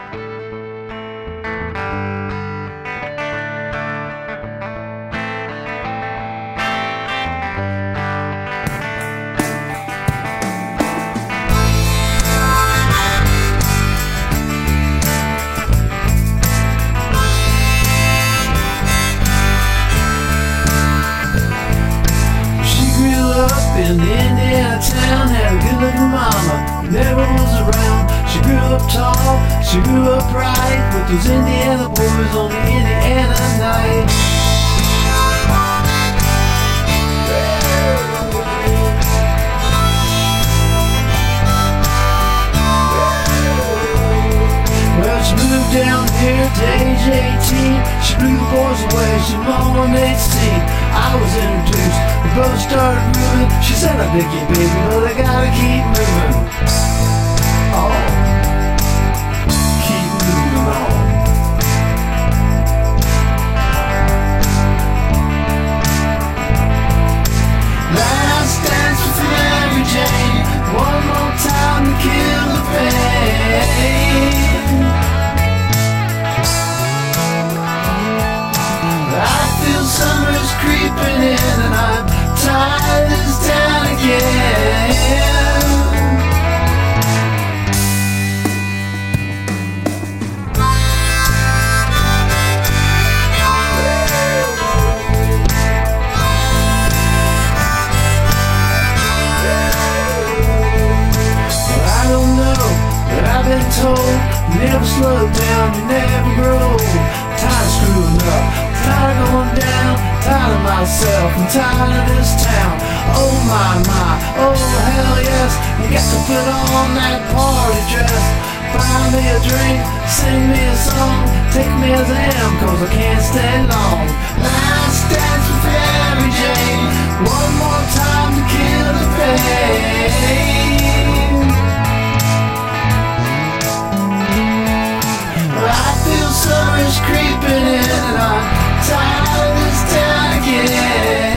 In Indiana town, had a good-looking mama who never was around. She grew up tall, she grew up bright, with those Indiana boys on the Indiana night. Well, she moved down here to age 18. She blew the boys away, she mama made scene. I was introduced, we both started moving. She said, I dig you, baby, but I gotta keep moving. Oh, keep moving on. Last dance with Mary Jane, one more time to kill the pain. I feel summer's creeping in and I'm tired of this town again. Well, I don't know, but I've been told you never slow down, you never grow old. Tired of screwing up, tired of going down, tired of myself, I'm tired of this town. Oh my, oh hell yes, you got to put on that party dress. Buy me a drink, sing me a song, take me as I am, cause I can't stay long. Last dance with Mary Jane, one more time to kill the pain. I feel summer's creeping in and I'm tired of this town again.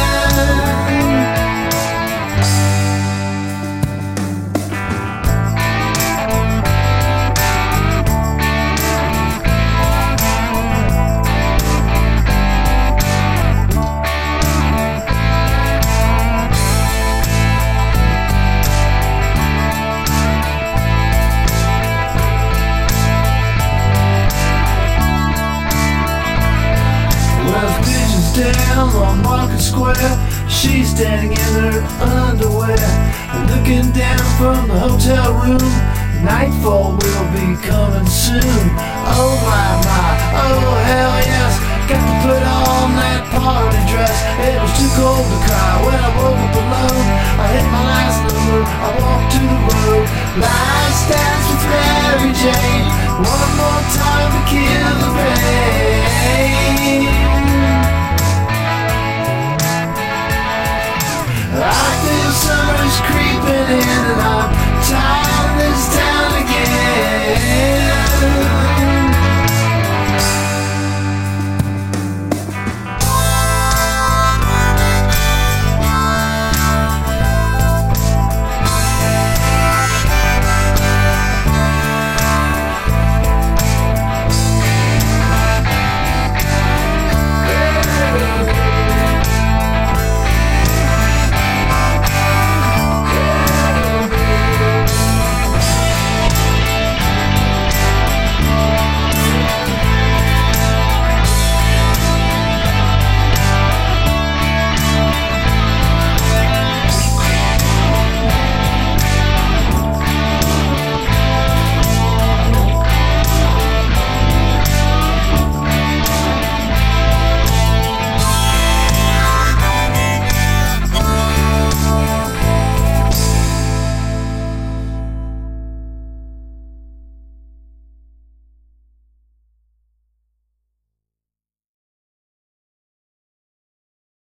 Down on Market Square, she's standing in her underwear, looking down from the hotel room. Nightfall will be coming soon. Oh my, oh hell yes, got to put on that party dress. It was too cold to cry when I woke up alone. I hit my last number, I walked to the road. Last dance with Mary Jane, one more time.